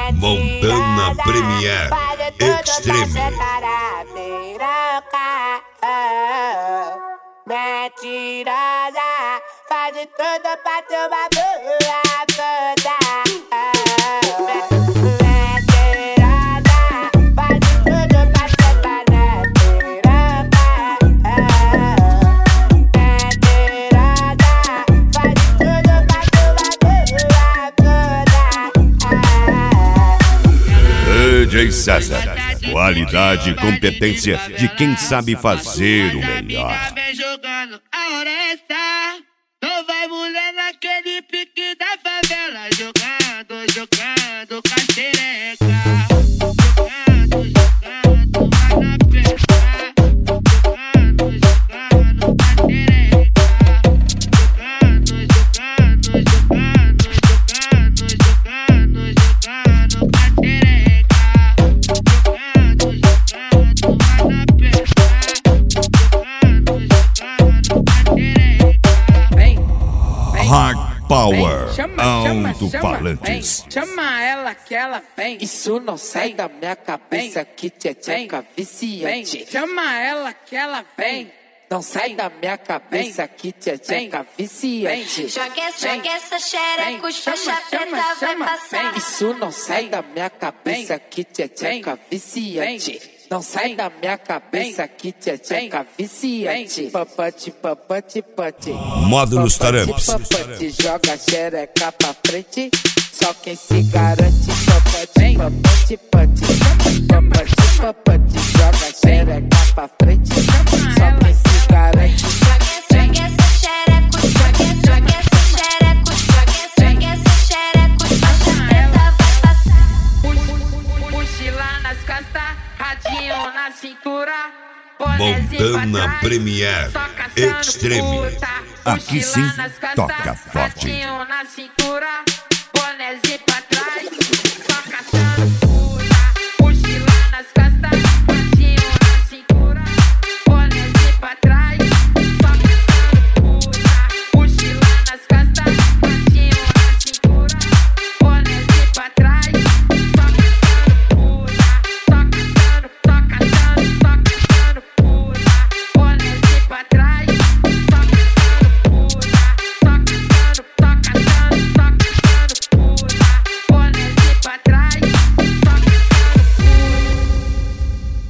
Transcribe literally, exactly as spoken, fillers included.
Montana Premier Extreme. Mentirosa, faz de tudo pra ter uma boa toda. D J César, qualidade e competência de quem sabe fazer o melhor. Vem jogando a hora está. Não vai mulher naquele pique da favela. Jogando, jogando com a xereca. Jogando, jogando, vai na pesca. Jogando, jogando com a xereca. Jogando, jogando, jogando, jogando, jogando, jogando com a xereca. Hard Power, alto-falantes. Chama ela que ela vem. Isso não sai da minha cabeça, que tcheca viciante. Chama ela que ela vem. Não sai da minha cabeça, que tcheca viciante. Joga essa xereca, os faixa preta vai passar. Isso não sai da minha cabeça, que tcheca viciante. Não sai da minha cabeça, que tcheca viciante. Papate, papate, papate. Módulos Taramps. Papate, joga a xereca pra frente. Só quem se garante. Papate, papate, papate. Papate, papate, joga a xereca pra frente. Só quem se garante. Joga essa xereca, joga essa xereca, joga essa xereca, os faixa preta vai passar. Mochila nas costas, radinho na cintura. Montana Premier Extreme. Aqui sim, toca forte. Radinho na cintura, bonézinho